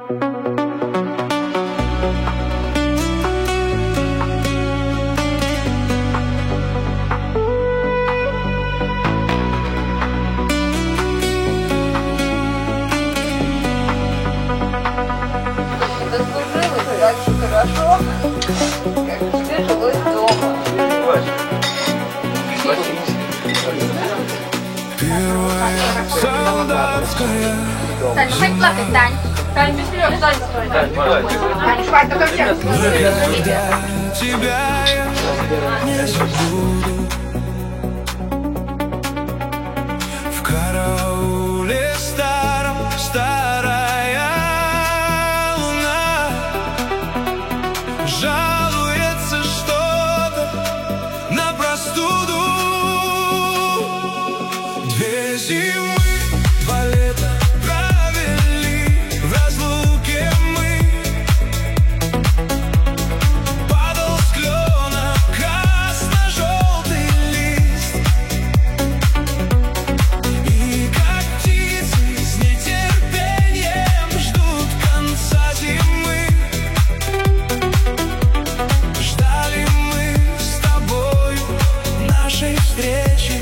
Дослужилась, дальше хорошо, как тебе жилось дома. Тань, ну хоть плакать, Тань. Тань, без слез, Тань, стой. Тань, швать, только все. Тебя я не забуду. В карауле старом старая луна жалуется что-то на простуду. 2 зимы, 2 лета провели в разлуке мы. Падал с клена красно-желтый лист, и как птицы с нетерпением ждут конца зимы. Ждали мы с тобою нашей встречи.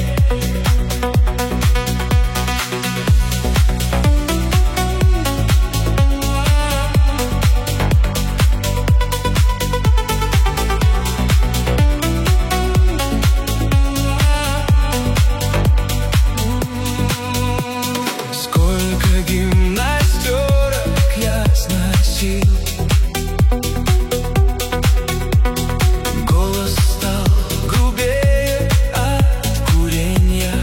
Сколько гимнастерок я сносил, голос стал грубее от куренья,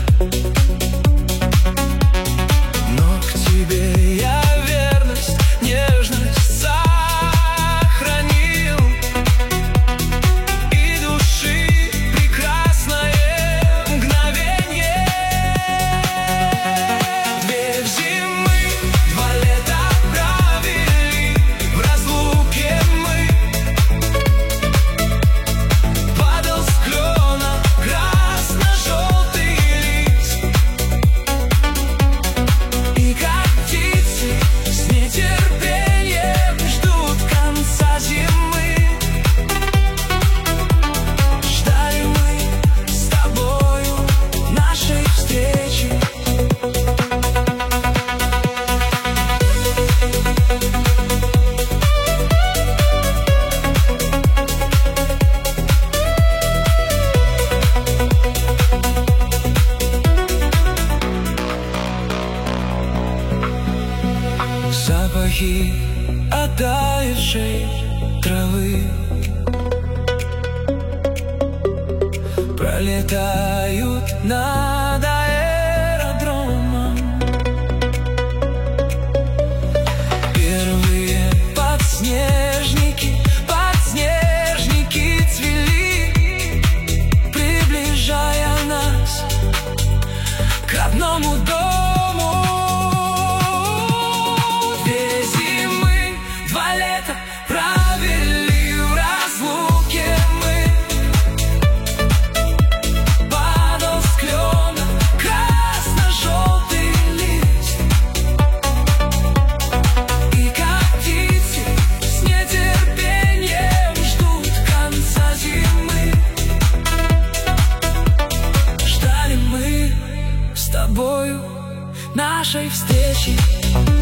но к тебе я верность, нежность сохранил, и души прекрасное мгновенье. 2 зимы, 2 лета провели в разлуке мы. Падал с клена красно-желтый лист, и как птицы с нетерпением ждут конца зимы. Ждали мы с тобою нашей встречи. Запахи оттаившей травы пролетают над аэродромом. Первые подснежники цвели, приближая нас к родному дому. 2 зимы, 2 лета провели в разлуке мы. Падал с клена красно-желтый лист, и как птицы с нетерпением ждут конца зимы. Ждали мы с тобою нашей встречи.